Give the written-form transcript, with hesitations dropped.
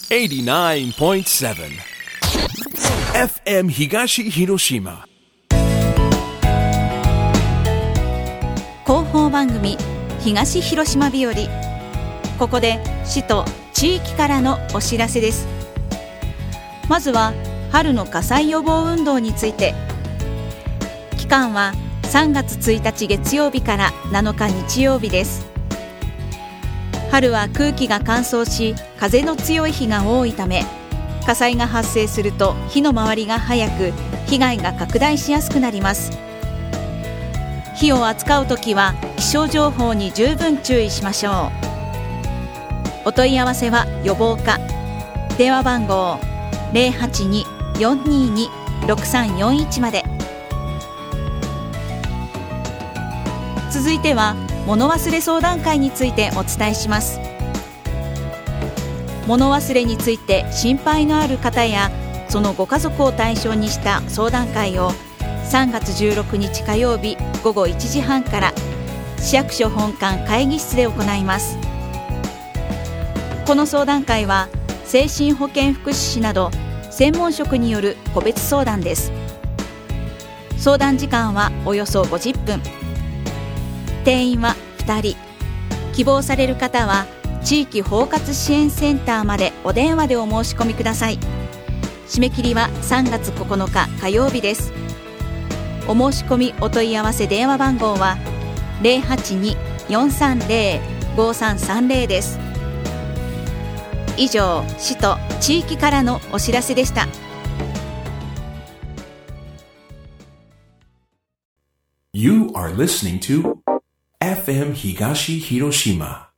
89.7 FM 東広島広報番組東広島日和。ここで市と地域からのお知らせです。まずは春の火災予防運動について。期間は3月1日月曜日から7日日曜日です。春は空気が乾燥し、風の強い日が多いため、火災が発生すると火の回りが早く、被害が拡大しやすくなります。火を扱うときは気象情報に十分注意しましょう。お問い合わせは予防課、電話番号 082-422-6341 まで。続いては物忘れ相談会についてお伝えします。物忘れについて心配のある方やそのご家族を対象にした相談会を3月16日火曜日午後1時半から市役所本館会議室で行います。この相談会は精神保健福祉士など専門職による個別相談です。相談時間はおよそ50分。定員は2人。希望される方は地域包括支援センターまでお電話でお申し込みください。締め切りは3月9日火曜日です。お申し込みお問い合わせ電話番号は 082-430-5330 です。以上、市と地域からのお知らせでした。 You are listening to FM 東広島